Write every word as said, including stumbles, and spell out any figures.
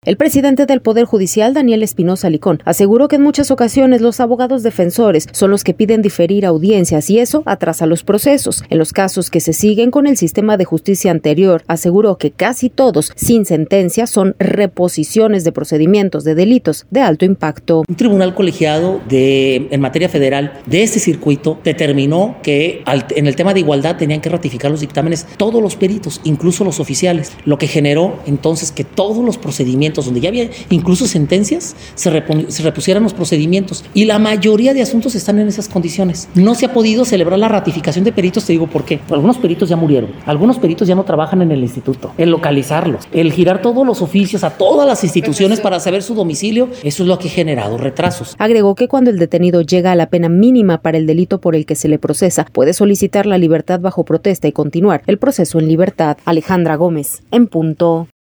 El presidente del Poder Judicial, Daniel Espinosa Licón, aseguró que en muchas ocasiones los abogados defensores son los que piden diferir audiencias y eso atrasa los procesos. En los casos que se siguen con el sistema de justicia anterior, aseguró que casi todos, sin sentencia, son reposiciones de procedimientos de delitos de alto impacto. Un tribunal colegiado de, en materia federal de este circuito determinó que al, en el tema de igualdad tenían que ratificar los dictámenes todos los peritos, incluso los oficiales, lo que generó entonces que todos los procedimientos donde ya había incluso sentencias, se, repon- se repusieran los procedimientos y la mayoría de asuntos están en esas condiciones. No se ha podido celebrar la ratificación de peritos, te digo por qué. Algunos peritos ya murieron, algunos peritos ya no trabajan en el instituto. El localizarlos, el girar todos los oficios a todas las instituciones para saber su domicilio, eso es lo que ha generado retrasos. Agregó que cuando el detenido llega a la pena mínima para el delito por el que se le procesa, puede solicitar la libertad bajo protesta y continuar el proceso en libertad. Alejandra Gómez, en punto.